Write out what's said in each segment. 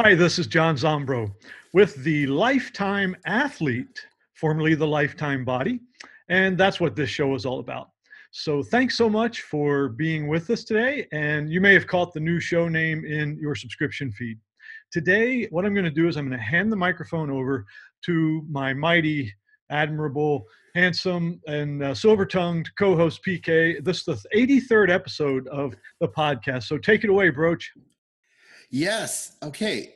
Hi, this is John Zombro with the Lifetime Athlete, formerly the Lifetime Body, and that's what this show is all about. So thanks so much for being with us today, and you may have caught the new show name in your subscription feed. Today, what I'm going to do is I'm going to hand the microphone over to my mighty, admirable, handsome, and silver-tongued co-host PK. This is the 83rd episode of the podcast, so take it away, Broach. Yes. Okay.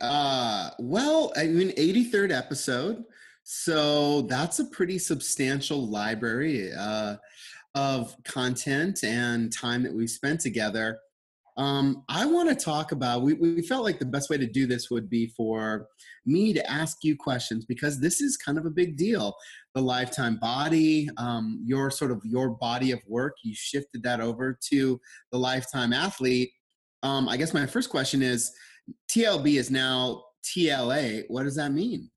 83rd episode. So that's a pretty substantial library of content and time that we've spent together. I want to talk about, we felt like the best way to do this would be for me to ask you questions, because this is kind of a big deal. The Lifetime Body, your body of work, you shifted that over to the Lifetime Athlete. I guess my first question is, TLB is now TLA. What does that mean?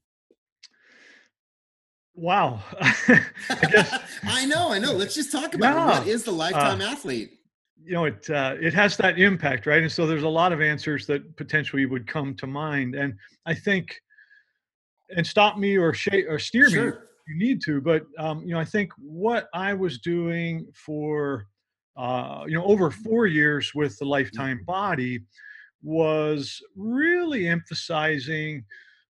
Wow. I guess. I know. Let's just talk about it. What is the Lifetime Athlete? It has that impact, right? And so there's a lot of answers that potentially would come to mind. And I think, and stop me or steer me if you need to, but I think what I was doing for over 4 years with the Lifetime Body was really emphasizing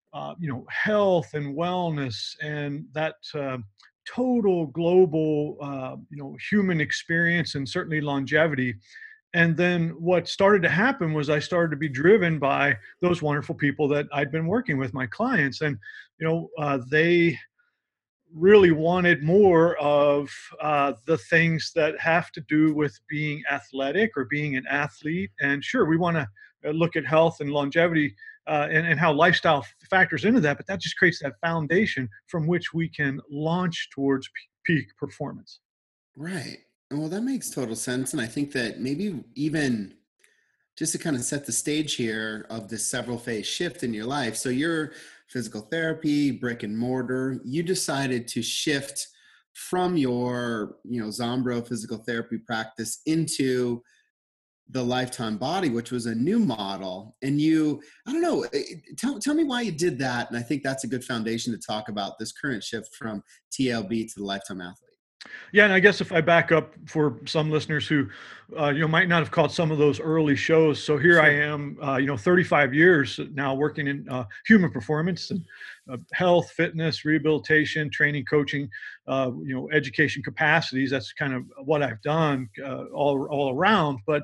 health and wellness and that total global human experience, and certainly longevity. And then what started to happen was I started to be driven by those wonderful people that I'd been working with, my clients, and they really wanted more of the things that have to do with being athletic or being an athlete. And sure, we want to look at health and longevity and how lifestyle factors into that, but that just creates that foundation from which we can launch towards peak performance. Right. Well, that makes total sense. And I think that maybe even just to kind of set the stage here of this several phase shift in your life. So you're physical therapy, brick and mortar, you decided to shift from your, Zombro physical therapy practice into the Lifetime Body, which was a new model. And tell me why you did that. And I think that's a good foundation to talk about this current shift from TLB to the Lifetime Athlete. Yeah, and I guess if I back up for some listeners who, might not have caught some of those early shows. So here I am, 35 years now working in human performance and health, fitness, rehabilitation, training, coaching, education capacities. That's kind of what I've done all around. But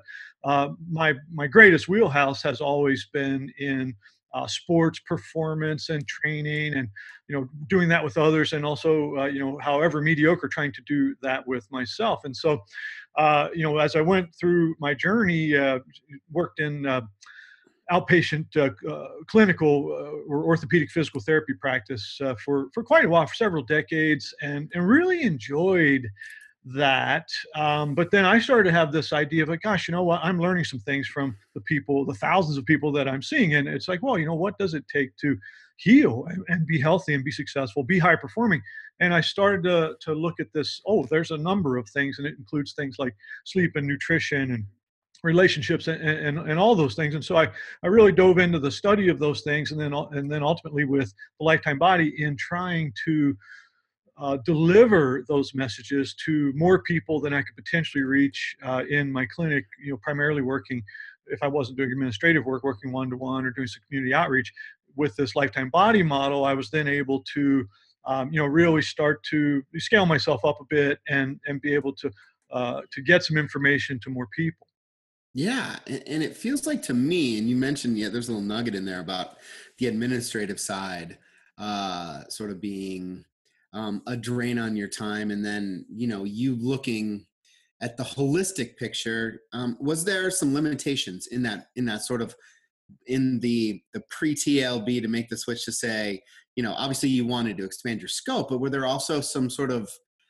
my greatest wheelhouse has always been in sports performance and training, and doing that with others, and also however mediocre, trying to do that with myself. And so as I went through my journey, worked in outpatient clinical or orthopedic physical therapy practice for quite a while, for several decades, and really enjoyed that. But then I started to have this idea of like, gosh, what? I'm learning some things from the thousands of people that I'm seeing. And it's like, well, what does it take to heal and be healthy and be successful, be high performing? And I started to look at this. Oh, there's a number of things, and it includes things like sleep and nutrition and relationships and all those things. And so I really dove into the study of those things, and then ultimately with the Lifetime Body in trying to deliver those messages to more people than I could potentially reach in my clinic, primarily working, if I wasn't doing administrative work, working one-to-one or doing some community outreach. With this Lifetime Body model, I was then able to, really start to scale myself up a bit and be able to get some information to more people. Yeah. And it feels like to me, and you mentioned, there's a little nugget in there about the administrative side sort of being a drain on your time, and then you looking at the holistic picture. Was there some limitations in that sort of in the pre-TLB to make the switch to say, obviously you wanted to expand your scope, but were there also some sort of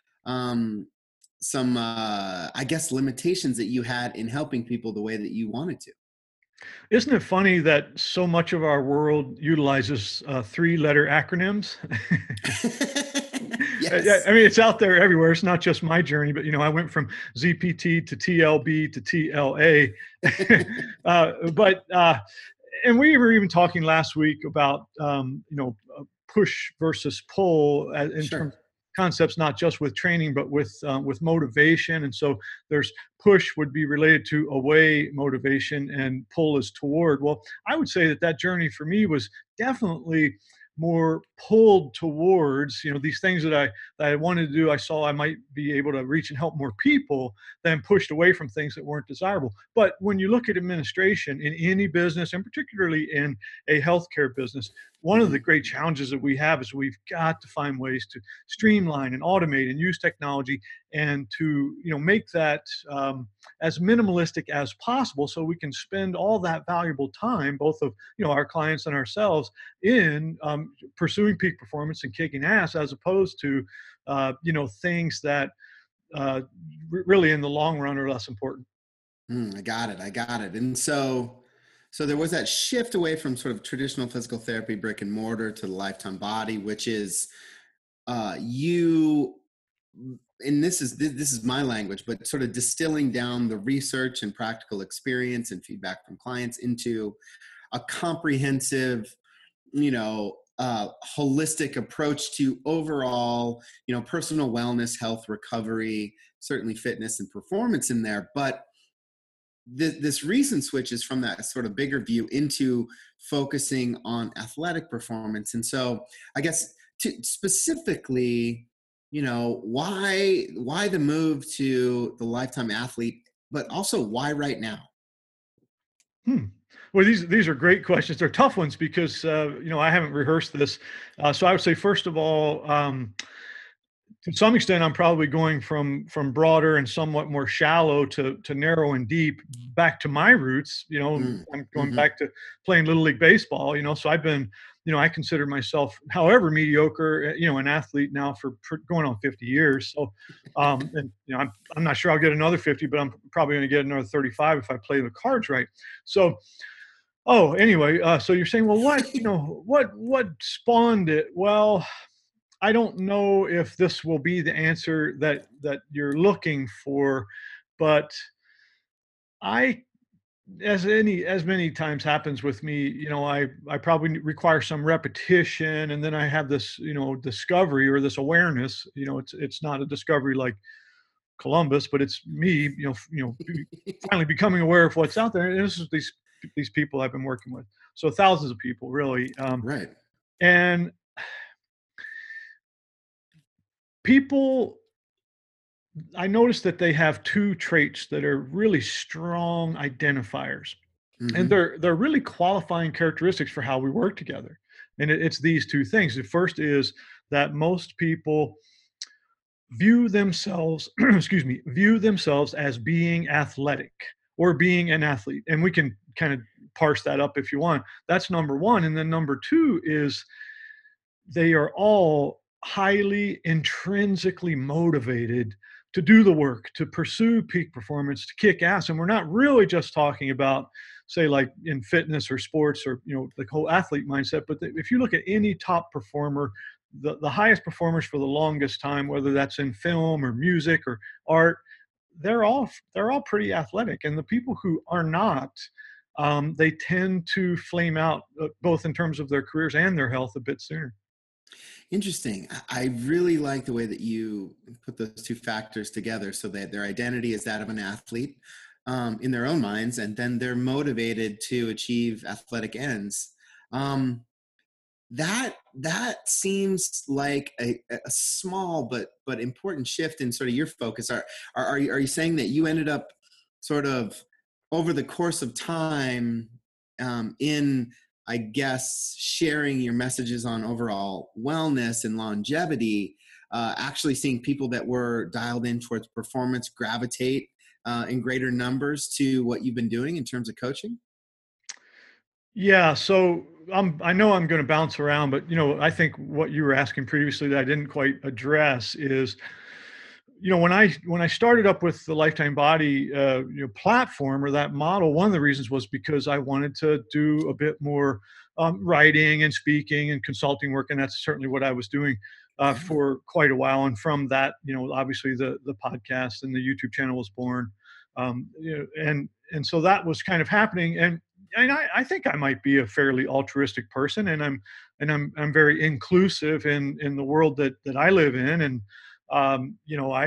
I guess limitations that you had in helping people the way that you wanted to? Isn't it funny that so much of our world utilizes 3-letter acronyms? Yes. I mean, it's out there everywhere. It's not just my journey, but I went from ZPT to TLB to TLA. and we were even talking last week about push versus pull in terms Sure. of concepts, not just with training but with motivation. And so there's push would be related to away motivation, and pull is toward. Well, I would say that that journey for me was definitely more pulled towards these things that I wanted to do. I saw I might be able to reach and help more people, than pushed away from things that weren't desirable. But when you look at administration in any business, and particularly in a healthcare business, one of the Hmm. great challenges that we have is we've got to find ways to streamline and automate and use technology, and to make that as minimalistic as possible, so we can spend all that valuable time, both of our clients and ourselves, in pursuing peak performance and kicking ass, as opposed to things that uh, really in the long run are less important. I got it. I got it. And so there was that shift away from sort of traditional physical therapy, brick and mortar, to the Lifetime Body, which is you. And this is my language, but sort of distilling down the research and practical experience and feedback from clients into a comprehensive, holistic approach to overall, personal wellness, health, recovery, certainly fitness and performance in there. But this recent switch is from that sort of bigger view into focusing on athletic performance. And so I guess specifically, why the move to the Lifetime Athlete, but also why right now? Hmm. Well, these are great questions. They're tough ones because I haven't rehearsed this. So I would say, first of all, to some extent, I'm probably going from broader and somewhat more shallow to narrow and deep, back to my roots. I'm going Mm-hmm. back to playing little league baseball. So I've been, I consider myself, however mediocre, an athlete now for going on 50 years. So, and I'm not sure I'll get another 50, but I'm probably going to get another 35 if I play the cards right. So, oh, anyway, so you're saying, well, what spawned it? Well, I don't know if this will be the answer that you're looking for, but I, as many times happens with me, I probably require some repetition, and then I have this, discovery or this awareness. It's not a discovery like Columbus, but it's me, finally becoming aware of what's out there. And this is these people I've been working with, so thousands of people, really, Right. and people I noticed that they have two traits that are really strong identifiers, and Mm-hmm. they're really qualifying characteristics for how we work together. And it's these two things. The first is that most people view themselves, excuse me, view themselves as being athletic or being an athlete. And we can kind of parse that up if you want. That's number one. And then number two is they are all highly intrinsically motivated to do the work, to pursue peak performance, to kick ass. And we're not really just talking about, say, like in fitness or sports or, the whole athlete mindset. But if you look at any top performer, the highest performers for the longest time, whether that's in film or music or art, they're all pretty athletic. And the people who are not, they tend to flame out, both in terms of their careers and their health, a bit sooner. Interesting. I really like the way that you put those two factors together, so that their identity is that of an athlete, in their own minds, and then they're motivated to achieve athletic ends. Um, that seems like a small but important shift in sort of your focus. Are you saying that you ended up sort of over the course of time, in, I guess, sharing your messages on overall wellness and longevity, actually seeing people that were dialed in towards performance gravitate in greater numbers to what you've been doing in terms of coaching? Yeah, so I know I'm going to bounce around, but I think what you were asking previously that I didn't quite address is, when I started up with the Lifetime Body, platform or that model. One of the reasons was because I wanted to do a bit more writing and speaking and consulting work, and that's certainly what I was doing Yeah. for quite a while. And from that, obviously the podcast and the YouTube channel was born, and so that was kind of happening. And and I think I might be a fairly altruistic person, and I'm very inclusive in the world that I live in, and you know,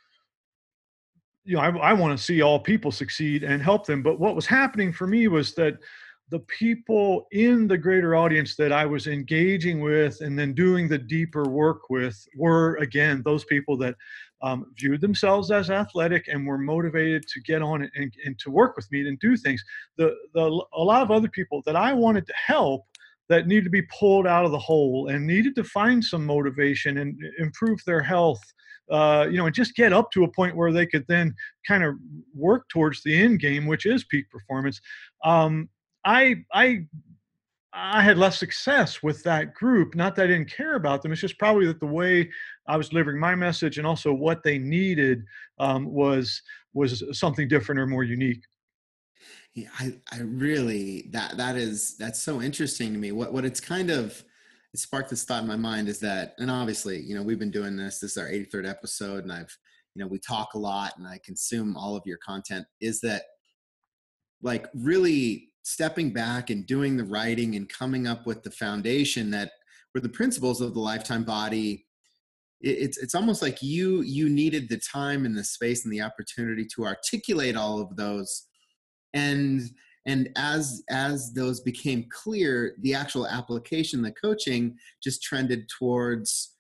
I want to see all people succeed and help them. But what was happening for me was that the people in the greater audience that I was engaging with and then doing the deeper work with were, again, those people that viewed themselves as athletic and were motivated to get on it and to work with me and do things. A lot of other people that I wanted to help that needed to be pulled out of the hole and needed to find some motivation and improve their health, and just get up to a point where they could then kind of work towards the end game, which is peak performance. Um, I I I had less success with that group. Not that I didn't care about them. It's just probably that the way I was delivering my message and also what they needed was something different or more unique. Yeah, I really that's so interesting to me. What it's kind of it sparked this thought in my mind is that, and obviously, we've been doing this. This is our 83rd episode, and we talk a lot, and I consume all of your content. Is that like really stepping back and doing the writing and coming up with the foundation that were the principles of the Lifetime Body. It's almost like you needed the time and the space and the opportunity to articulate all of those, and as those became clear, the actual application, the coaching, just trended towards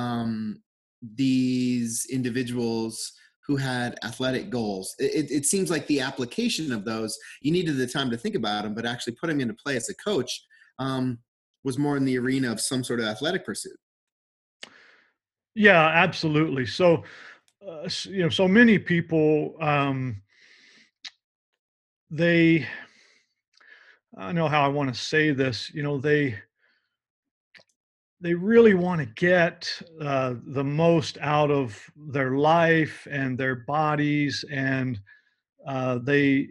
these individuals who had athletic goals. It seems like the application of those, you needed the time to think about them, but actually putting them into play as a coach was more in the arena of some sort of athletic pursuit. Yeah, absolutely. So, so many people, they, I know how I want to say this, they really want to get the most out of their life and their bodies, and they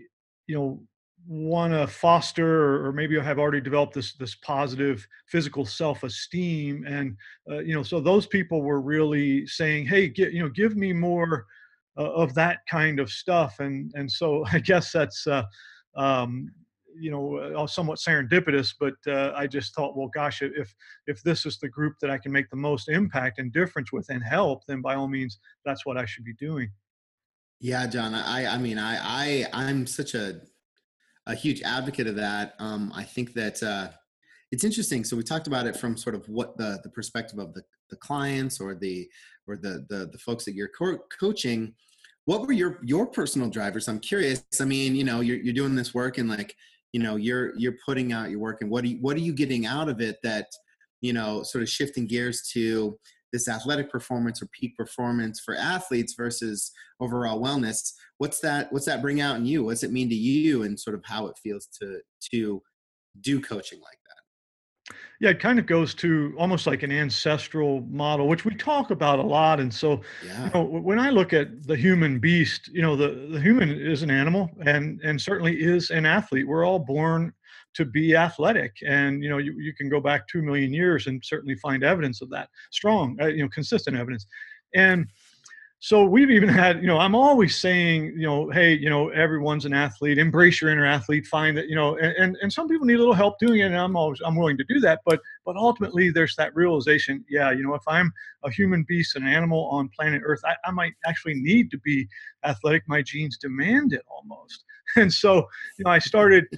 want to foster or maybe have already developed this positive physical self-esteem, and so those people were really saying, hey, give me more of that kind of stuff, and so I guess that's um, somewhat serendipitous, but I just thought, well, gosh, if this is the group that I can make the most impact and difference with and help, then by all means that's what I should be doing. Yeah, John. I mean, I'm such a huge advocate of that. I think that it's interesting. So we talked about it from sort of what the perspective of the clients or the folks that you're coaching. What were your personal drivers? I'm curious. I mean, you're doing this work, and like, you're putting out your work, and what are you getting out of it that, sort of shifting gears to this athletic performance or peak performance for athletes versus overall wellness? What's that bring out in you? What's it mean to you, and sort of how it feels to do coaching like that? Yeah, it kind of goes to almost like an ancestral model, which we talk about a lot. And so, Yeah. when I look at the human beast, the human is an animal and certainly is an athlete. We're all born to be athletic. And, you can go back 2 million years and certainly find evidence of that, strong, consistent evidence. And so we've even had, I'm always saying, hey, everyone's an athlete, embrace your inner athlete, find that, and some people need a little help doing it. And I'm willing to do that. But ultimately there's that realization, yeah, if I'm a human beast, an animal on planet Earth, I might actually need to be athletic. My genes demand it almost. And so, I started,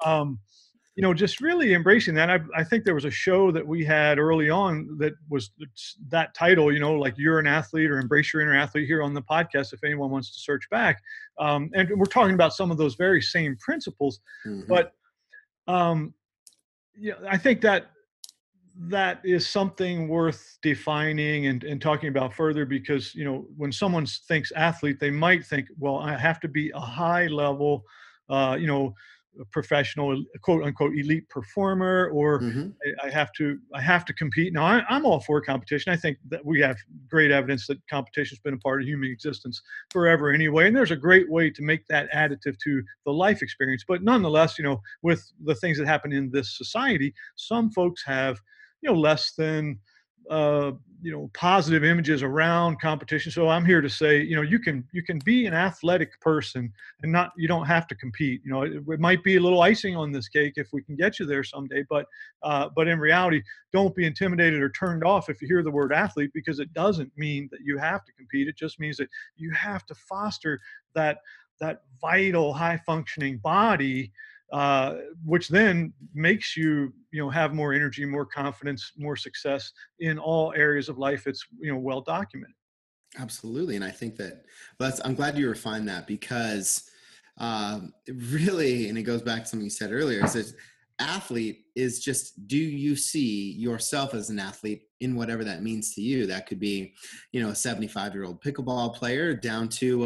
just really embracing that. I think there was a show that we had early on that was that title, like You're an Athlete or Embrace Your Inner Athlete, here on the podcast, if anyone wants to search back. And we're talking about some of those very same principles. Hmm. But um, I think that is something worth defining and talking about further, because, when someone thinks athlete, they might think, well, I have to be a high level, uh, you know, a professional, quote unquote, elite performer, or Hmm. I have to compete. Now, I'm all for competition. I think that we have great evidence that competition has been a part of human existence forever anyway. And there's a great way to make that additive to the life experience. But nonetheless, with the things that happen in this society, some folks have less than uh, positive images around competition. So I'm here to say, you can be an athletic person and not, you don't have to compete. It might be a little icing on this cake if we can get you there someday, but in reality, don't be intimidated or turned off if you hear the word athlete, because it doesn't mean that you have to compete. It just means that you have to foster that that vital, high functioning body, uh, which then makes you, have more energy, more confidence, more success in all areas of life. It's, well documented. Absolutely. And I think that I'm glad you refined that, because it really, and it goes back to something you said earlier, is that athlete is just, do you see yourself as an athlete in whatever that means to you? That could be, a 75-year-old pickleball player down to,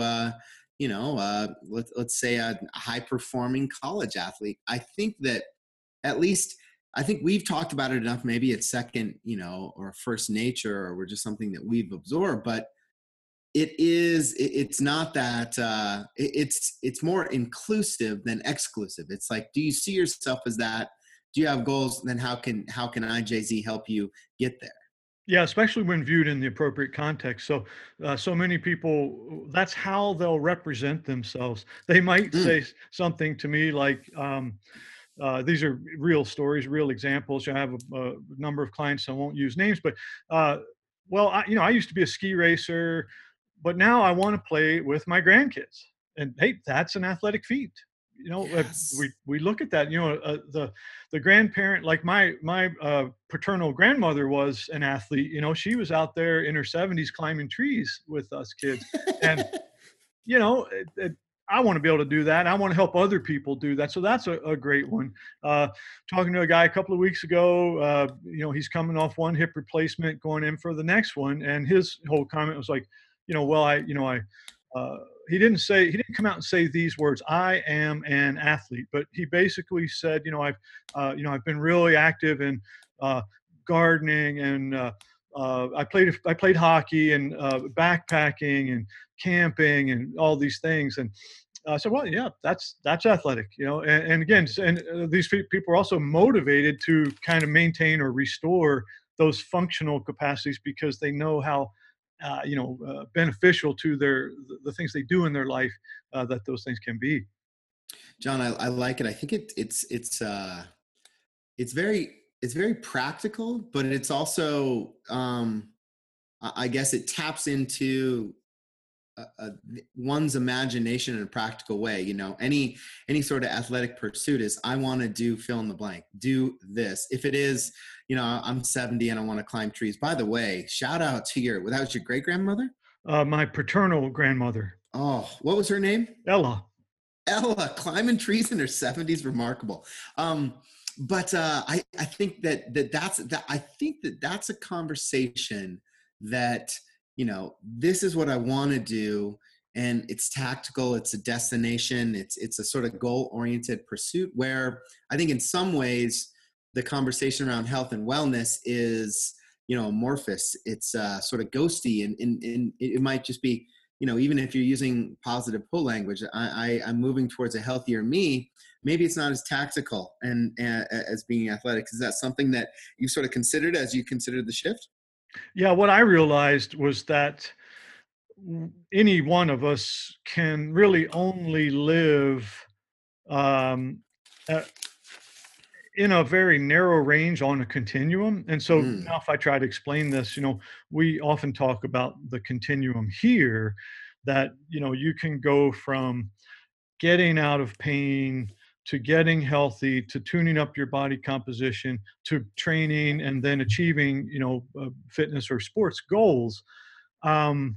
let's say a high performing college athlete. I think that, at least, I think we've talked about it enough. Maybe it's second, or first nature, or we're just something that we've absorbed, but it's not that it's more inclusive than exclusive. It's like, do you see yourself as that? Do you have goals? Then how can IJZ help you get there? Yeah, especially when viewed in the appropriate context. So many people, that's how they'll represent themselves. They might Mm, say something to me like, these are real stories, real examples. I have a number of clients. I won't use names, but well, I used to be a ski racer, but now I want to play with my grandkids. And hey, that's an athletic feat. yes. We look at that. The grandparent, like my paternal grandmother was an athlete. She was out there in her 70s climbing trees with us kids, and you know, it, it, I want to be able to do that. I want to help other people do that. So that's a great one. Talking to a guy a couple of weeks ago, he's coming off one hip replacement, going in for the next one, and his whole comment was like, well, uh, he didn't come out and say these words, I am an athlete, but he basically said, I've been really active in uh, gardening and I played hockey and backpacking and camping and all these things. And I said, well, yeah, that's athletic, and again, these people are also motivated to kind of maintain or restore those functional capacities because they know how, beneficial to the things they do in their life, that those things can be. John, I like it. I think it's very, it's very practical, but it's also, I guess it taps into one's imagination in a practical way. Any sort of athletic pursuit is, I want to do fill in the blank, do this. If it is, I'm 70 and I want to climb trees. By the way, shout out to that was your great grandmother. My paternal grandmother, Oh, what was her name? Ella. Ella, climbing trees in her 70s, remarkable. But I think that's a conversation that, this is what I want to do, and it's tactical, it's a destination, it's a sort of goal oriented pursuit, where I think in some ways the conversation around health and wellness is, amorphous. It's sort of ghosty, and it might just be, even if you're using positive pull language, I'm moving towards a healthier me. Maybe it's not as tactical and as being athletic. Is that something that you sort of considered as you considered the shift? Yeah, what I realized was that any one of us can really only live, um, uh, in a very narrow range on a continuum. And so Mm, now, if I try to explain this, we often talk about the continuum here, that, you can go from getting out of pain to getting healthy to tuning up your body composition to training and then achieving, fitness or sports goals. Um,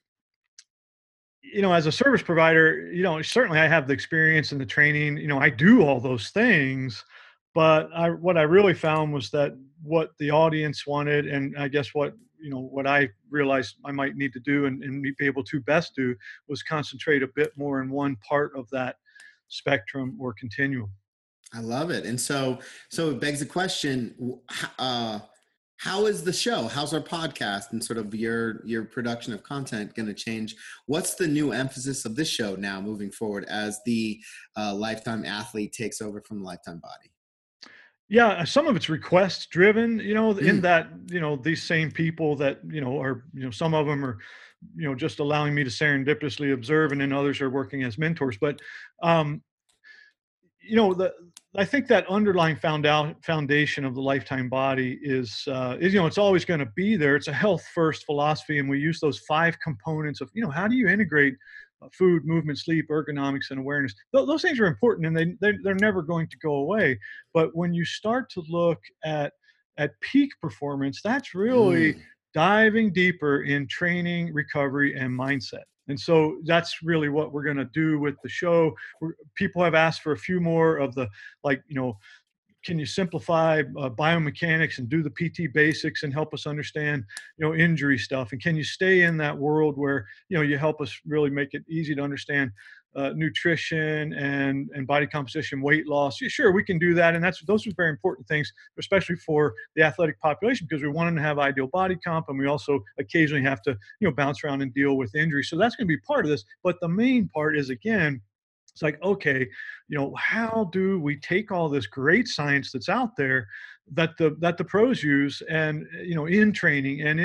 as a service provider, certainly I have the experience and the training, I do all those things, but what I really found was that what the audience wanted, and I guess what I realized I might need to do and be able to best do, was concentrate a bit more in one part of that spectrum or continuum. I love it. And so it begs the question, how is the show? How's our podcast and sort of your production of content going to change? What's the new emphasis of this show now moving forward as the lifetime athlete takes over from the lifetime body? Yeah, some of it's request driven, in Mm, that, these same people that, are, some of them are, just allowing me to serendipitously observe, and then others are working as mentors. But, um, the I think that underlying foundation of the lifetime body is it's always going to be there. It's a health first philosophy, and we use those five components of how do you integrate food, movement, sleep, ergonomics, and awareness. Those things are important, and they're never going to go away. But when you start to look at peak performance, that's really mm. diving deeper in training, recovery, and mindset. And so that's really what we're going to do with the show. People have asked for a few more of the, like, can you simplify biomechanics and do the PT basics and help us understand, injury stuff? And can you stay in that world where, you help us really make it easy to understand nutrition and body composition, weight loss? Yeah, sure, we can do that. And those are very important things, especially for the athletic population, because we want them to have ideal body comp. And we also occasionally have to, bounce around and deal with injury. So that's going to be part of this. But the main part is, again, it's like, okay, how do we take all this great science that's out there that the pros use, and in training and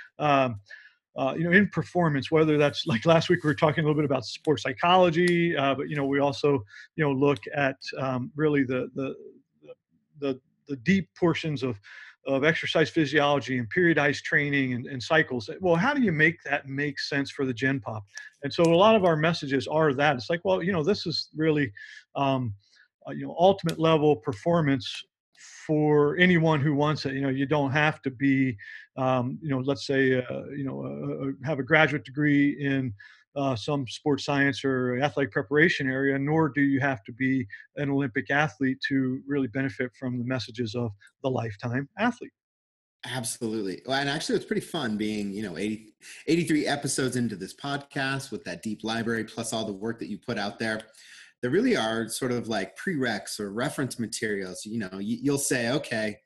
in performance, whether that's like last week we were talking a little bit about sports psychology, but we also look at really the the deep portions of exercise physiology and periodized training and cycles. Well, how do you make that make sense for the gen pop? And so a lot of our messages are that it's like, well, this is really ultimate level performance for anyone who wants it. You don't have to be let's say have a graduate degree in some sports science or athletic preparation area, nor do you have to be an Olympic athlete to really benefit from the messages of the lifetime athlete. Absolutely. Well, and actually, it's pretty fun being, 83 episodes into this podcast with that deep library, plus all the work that you put out there. There really are sort of like prereqs or reference materials. You'll say, okay,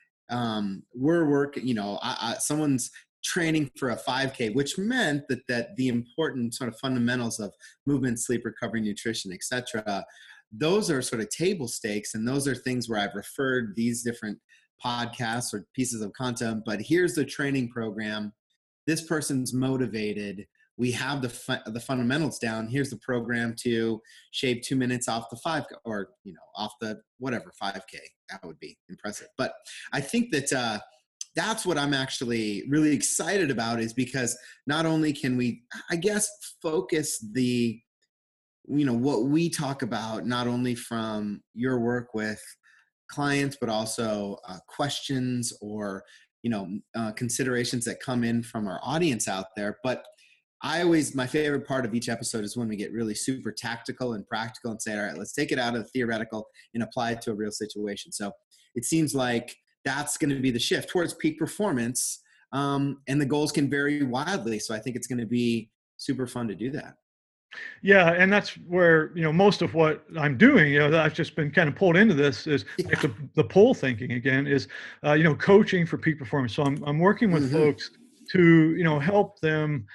we're working, someone's training for a 5K, which meant that the important sort of fundamentals of movement, sleep, recovery, nutrition, etc., those are sort of table stakes, and those are things where I've referred these different podcasts or pieces of content. But here's the training program. This person's motivated. We have the fundamentals down. Here's the program to shave 2 minutes off the 5K, or off the whatever 5K. That would be impressive. But I think that that's what I'm actually really excited about, is because not only can we, I guess, focus the what we talk about, not only from your work with clients, but also questions or considerations that come in from our audience out there. But my favorite part of each episode is when we get really super tactical and practical and say, all right, let's take it out of the theoretical and apply it to a real situation. So it seems like that's going to be the shift towards peak performance, and the goals can vary wildly. So I think it's going to be super fun to do that. Yeah, and that's where most of what I'm doing, that I've just been kind of pulled into this, is like Yeah. the pull thinking again, is coaching for peak performance. So I'm working with Mm-hmm. folks to help them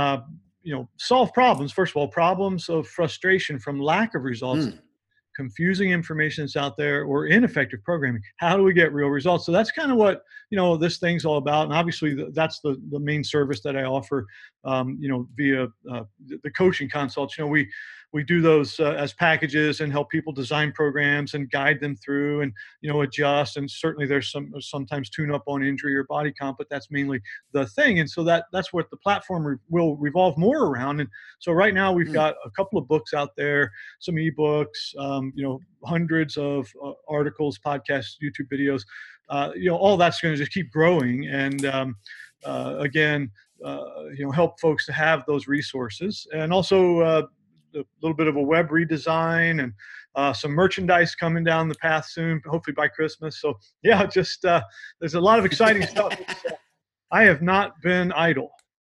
solve problems. First of all, problems of frustration from lack of results, Mm. confusing information that's out there, or ineffective programming. How do we get real results? So that's kind of what this thing's all about. And obviously, that's the main service that I offer. Via the coaching consults. We do those as packages and help people design programs and guide them through, and adjust. And certainly there's sometimes tune up on injury or body comp, but that's mainly the thing. And so that's what the platform will revolve more around. And so right now we've Mm. got a couple of books out there, some ebooks, hundreds of articles, podcasts, YouTube videos. All that's going to just keep growing, and again, help folks to have those resources, and also a little bit of a web redesign, and some merchandise coming down the path soon, hopefully by Christmas. So yeah, just there's a lot of exciting stuff. I have not been idle.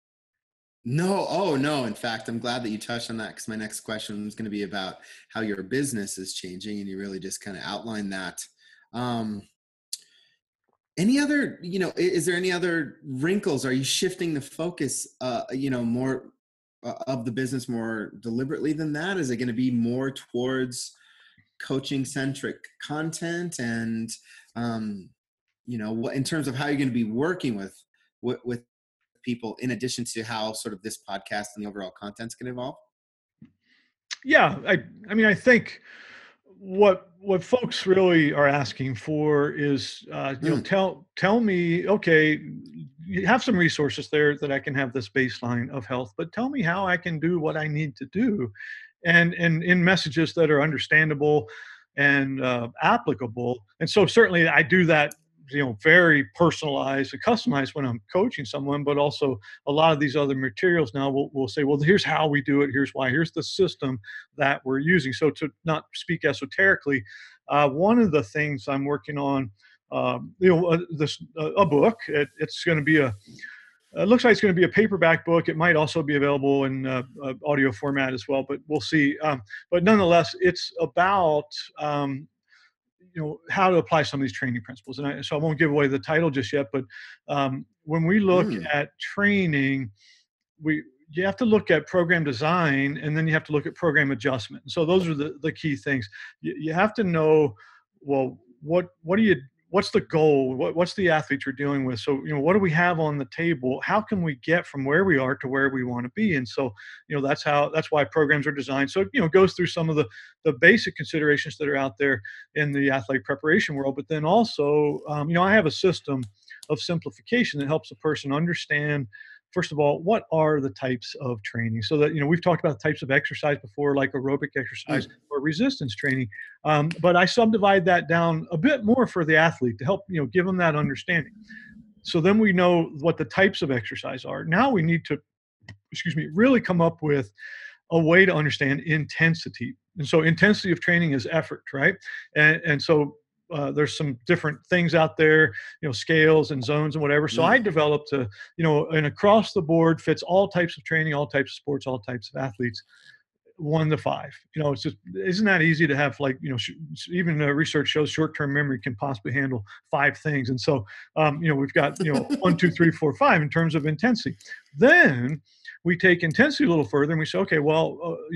No, oh no. In fact, I'm glad that you touched on that, because my next question was going to be about how your business is changing, and you really just kind of outlined that. Um, any other, is there any other wrinkles? Are you shifting the focus, more of the business more deliberately than that? Is it going to be more towards coaching centric content and um, in terms of how you're going to be working with people, in addition to how sort of this podcast and the overall content's going to evolve? Yeah, I mean, I think what folks really are asking for is, Mm, tell me, okay, you have some resources there that I can have this baseline of health, but tell me how I can do what I need to do, and in messages that are understandable and applicable. And so certainly I do that, very personalized and customized when I'm coaching someone, but also a lot of these other materials now will say, well, here's how we do it, here's why, here's the system that we're using. So to not speak esoterically, one of the things I'm working on, this a book. It's going to be a it looks like it's going to be a paperback book. It might also be available in audio format as well, but we'll see. But nonetheless, it's about how to apply some of these training principles. And so I won't give away the title just yet. But when we look mm, at training, we you have to look at program design, and then you have to look at program adjustment. So those are the key things. You have to know, well, what do you what's the goal, what's the athlete you're dealing with. So what do we have on the table, how can we get from where we are to where we want to be. And so that's why programs are designed. So it goes through some of the basic considerations that are out there in the athletic preparation world. But then also, I have a system of simplification that helps a person understand, first of all, what are the types of training? So that, we've talked about types of exercise before, like aerobic exercise mm, or resistance training. But I subdivide that down a bit more for the athlete to help, give them that understanding. So then we know what the types of exercise are. Now we need to, really come up with a way to understand intensity. And so intensity of training is effort, right? And so there's some different things out there, scales and zones and whatever. So I mm. developed an across the board, fits all types of training, all types of sports, all types of athletes, 1 to 5. It's just, isn't that easy to have, like, even research shows short-term memory can possibly handle 5 things. And so, we've got, 1, 2, 3, 4, 5 in terms of intensity. Then we take intensity a little further and we say, okay, well,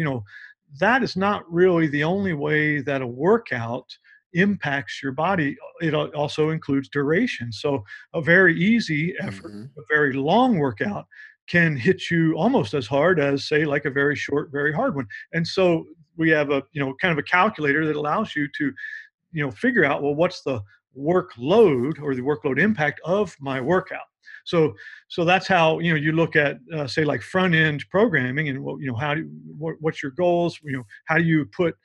that is not really the only way that a workout impacts your body. It also includes duration. So a very easy effort, Mhm. a very long workout can hit you almost as hard as, say, like a very short, very hard one. And so we have a, kind of a calculator that allows you to, figure out, well, what's the workload or the workload impact of my workout. So, so that's how, you look at, say, like front end programming, and what's your goals? How do you put,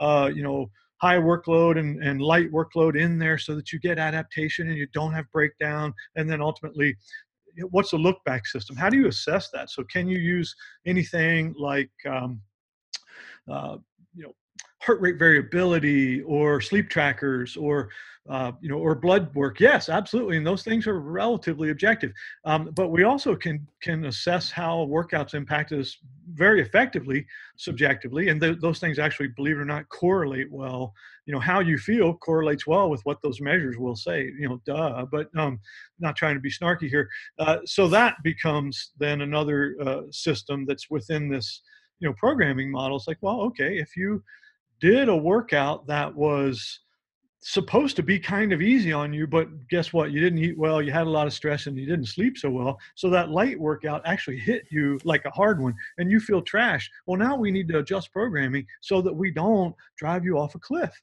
high workload and light workload in there so that you get adaptation and you don't have breakdown, and then ultimately, what's the look back system? How do you assess that? So can you use anything like, uh, you know, heart rate variability or sleep trackers or blood work? Yes, absolutely. And those things are relatively objective. But we also can assess how workouts impact us very effectively subjectively. And those things actually, believe it or not, correlate well. How you feel correlates well with what those measures will say, duh, but not trying to be snarky here. So that becomes then another system that's within this, programming models. Like, well, okay, if you did a workout that was supposed to be kind of easy on you, but guess what? You didn't eat well, you had a lot of stress, and you didn't sleep so well. So that light workout actually hit you like a hard one, and you feel trash. Well, now we need to adjust programming so that we don't drive you off a cliff.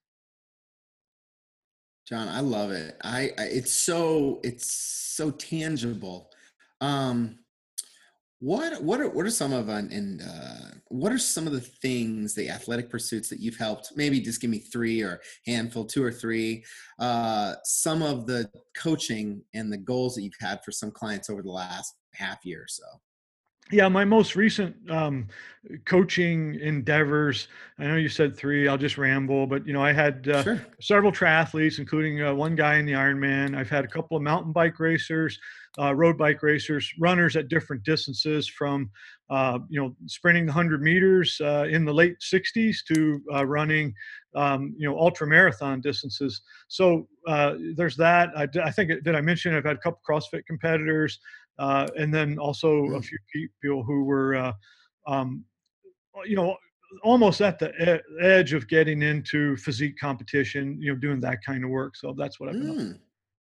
John, I love it. It's so tangible. Um, what are some of what are some of the things, the athletic pursuits that you've helped? Maybe just give me three or handful, two or three. Some of the coaching and the goals that you've had for some clients over the last half year or so. Yeah, my most recent coaching endeavors. I know you said three. I'll just ramble, but I had Sure. several triathletes, including one guy in the Ironman. I've had a couple of mountain bike racers, road bike racers, runners at different distances, from sprinting the 100 meters in the late '60s to running ultra marathon distances. So there's that. I think, did I mention I've had a couple CrossFit competitors, and then also a Mm, few people who were, um, you know, almost at the edge of getting into physique competition, doing that kind of work. So that's what I've been up. Mm.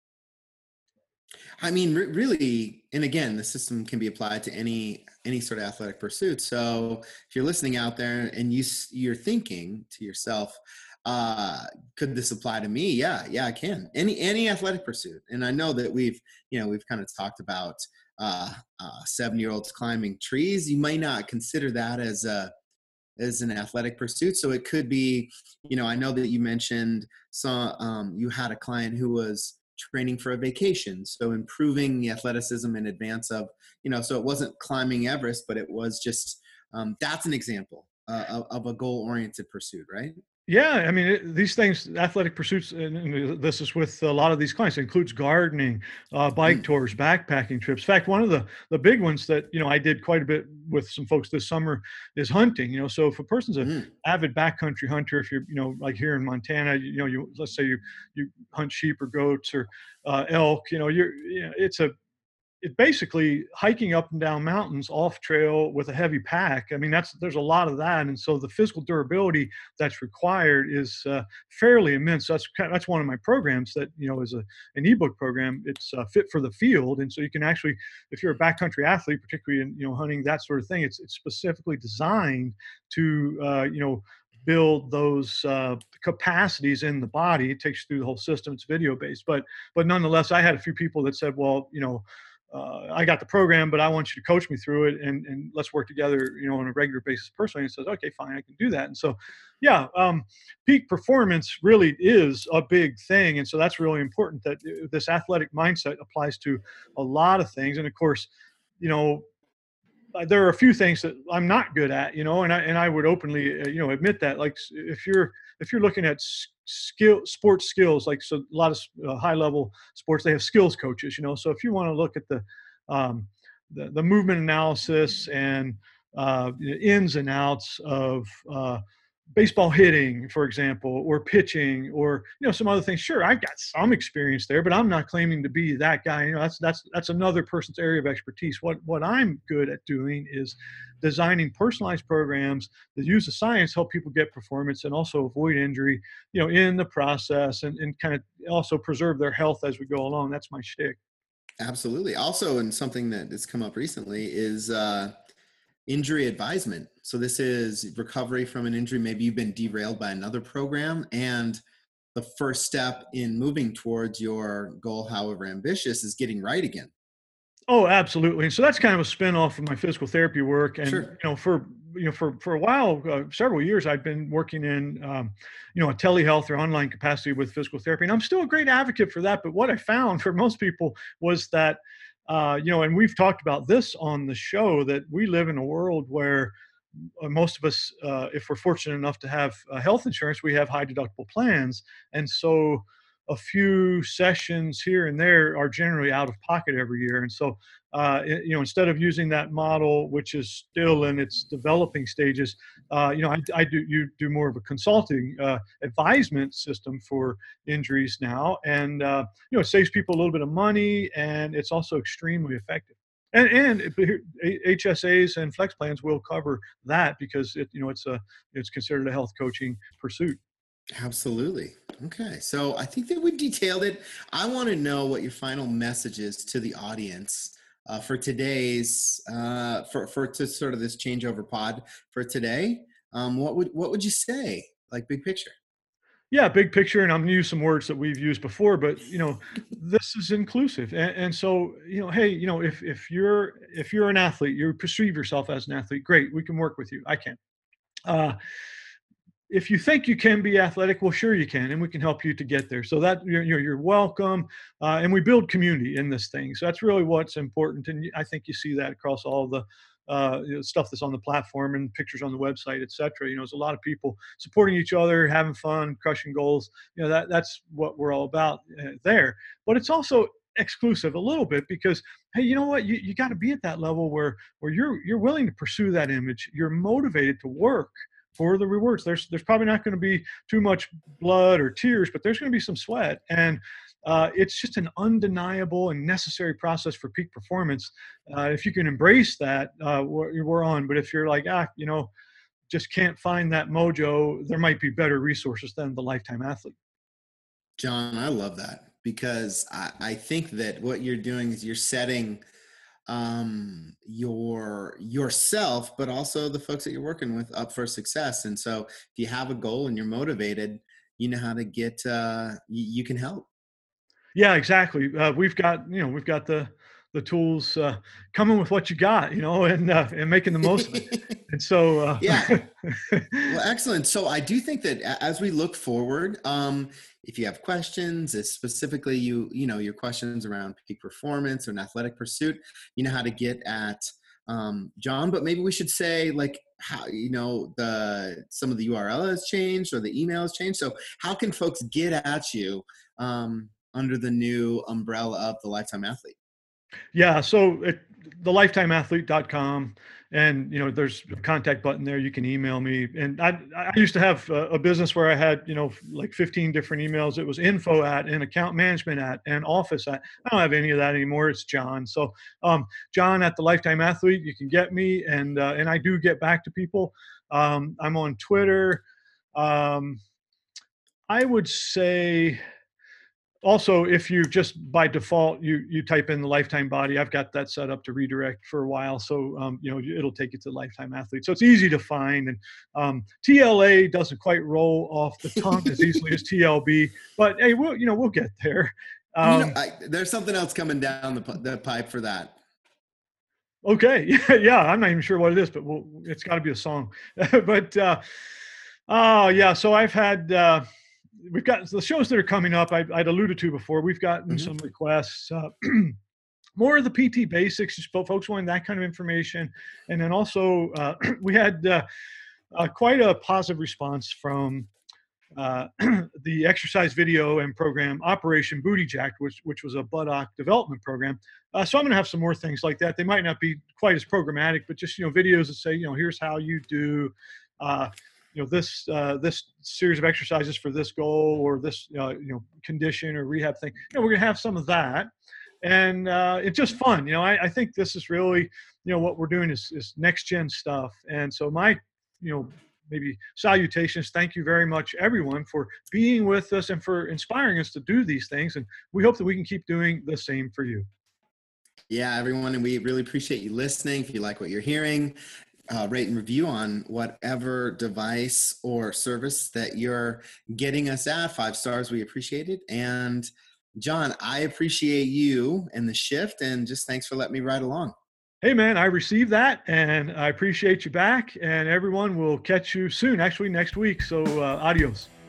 I mean, really, and again, the system can be applied to any sort of athletic pursuit. So if you're listening out there and you're thinking to yourself, could this apply to me? Yeah, I can. Any athletic pursuit. And I know that we've kind of talked about 7-year-olds climbing trees. You might not consider that as an athletic pursuit. So it could be, I know that you mentioned you had a client who was training for a vacation. So improving the athleticism in advance of, so it wasn't climbing Everest, but it was just, that's an example of a goal-oriented pursuit, right? Yeah, I mean, these things, athletic pursuits, and this is with a lot of these clients, it includes gardening, bike Mm, tours, backpacking trips. In fact, one of the big ones that I did quite a bit with some folks this summer is hunting. So if a person's an mm, avid backcountry hunter, if you're like here in Montana, you let's say you hunt sheep or goats or elk, it's basically hiking up and down mountains off trail with a heavy pack. I mean, there's a lot of that, and so the physical durability that's required is fairly immense. That's one of my programs that is an ebook program. It's fit for the field, and so you can actually, if you're a backcountry athlete, particularly in hunting that sort of thing, it's specifically designed to build those capacities in the body. It takes you through the whole system. It's video based, but nonetheless, I had a few people that said, well, I got the program, but I want you to coach me through it, and let's work together, on a regular basis personally. And says, okay, fine, I can do that. And so, yeah, peak performance really is a big thing, and so that's really important. That this athletic mindset applies to a lot of things, and of course, you know, there are a few things that I'm not good at, and I would openly, admit that. Like if you're looking at sports skills, like so a lot of high level sports, they have skills coaches, So if you want to look at um, the movement analysis and ins and outs of baseball hitting, for example, or pitching, or some other things. Sure, I've got some experience there, but I'm not claiming to be that guy. That's another person's area of expertise. What I'm good at doing is designing personalized programs that use the science, help people get performance, and also avoid injury, in the process, and kind of also preserve their health as we go along. That's my shtick. absolutely. Also, and something that has come up recently is injury advisement. So this is recovery from an injury. Maybe you've been derailed by another program, and the first step in moving towards your goal, however ambitious, is getting right again. Oh, absolutely. And so that's kind of a spin-off of my physical therapy work. And, Sure. for a while, several years, I've been working in, a telehealth or online capacity with physical therapy. And I'm still a great advocate for that. But what I found for most people was that, and we've talked about this on the show, that we live in a world where most of us, if we're fortunate enough to have health insurance, we have high deductible plans. And so a few sessions here and there are generally out of pocket every year. And so, instead of using that model, which is still in its developing stages, you do more of a consulting advisement system for injuries now. And, it saves people a little bit of money, and it's also extremely effective. HSAs and flex plans will cover that because it's considered a health coaching pursuit. Absolutely. Okay. So I think that we've detailed it. I want to know what your final message is to the audience for today's for to sort of this changeover pod for today. What would you say? Like big picture. Yeah, big picture, and I'm gonna use some words that we've used before, but this is inclusive, and so hey, if you're an athlete, you perceive yourself as an athlete, great, we can work with you. I can. Uh, if you think you can be athletic, well, sure you can, and we can help you to get there. So that you're welcome, and we build community in this thing. So that's really what's important, and I think you see that across all the stuff that's on the platform and pictures on the website, etc. There's a lot of people supporting each other, having fun, crushing goals. That's what we're all about there. But it's also exclusive a little bit because hey, you know what? You got to be at that level where you're willing to pursue that image. You're motivated to work for the rewards. There's probably not going to be too much blood or tears, but there's going to be some sweat, and it's just an undeniable and necessary process for peak performance. If you can embrace that, we're on. But if you're like, just can't find that mojo, there might be better resources than the Lifetime Athlete. John, I love that, because I think that what you're doing is you're setting yourself, but also the folks that you're working with, up for success. And so if you have a goal and you're motivated, you know how to get, you can help. Yeah, exactly. We've got the tools, coming with what you got, and making the most of it. And so, Yeah. Well, excellent. So I do think that as we look forward, if you have questions, specifically your questions around peak performance or an athletic pursuit, you know how to get at John. But maybe we should say, like, how some of the URL has changed or the email has changed. So how can folks get at you under the new umbrella of the Lifetime Athlete? Yeah, so thelifetimeathlete.com, and there's a contact button there. You can email me. And I used to have a business where I had like 15 different emails. It was info at, and account management at, and office at. I don't have any of that anymore. It's John. So John at the Lifetime Athlete, you can get me, and I do get back to people. I'm on Twitter. I would say, also, if you just by default you type in the Lifetime Body, I've got that set up to redirect for a while, so it'll take you to Lifetime Athlete, so it's easy to find. And TLA doesn't quite roll off the tongue as easily as TLB, but hey, we'll get there. There's something else coming down the pipe for that. Okay. Yeah, I'm not even sure what it is, but it's got to be a song. But yeah, so I've had we've got the shows that are coming up. I'd alluded to before. We've gotten some requests, more of the PT basics, just folks wanting that kind of information. And then also we had quite a positive response from the exercise video and program Operation Booty Jacked, which was a buttock development program. So I'm going to have some more things like that. They might not be quite as programmatic, but just videos that say, here's how you do this series of exercises for this goal, or this condition or rehab thing. We're going to have some of that, and it's just fun. I think this is really what we're doing is next gen stuff. And so my maybe salutations. Thank you very much, everyone, for being with us and for inspiring us to do these things. And we hope that we can keep doing the same for you. Yeah, everyone. And we really appreciate you listening. If you like what you're hearing, rate and review on whatever device or service that you're getting us at. 5 stars. We appreciate it. And John, I appreciate you and the shift, and just thanks for letting me ride along. Hey, man, I received that, and I appreciate you back. And everyone, will catch you soon, actually next week. So adios.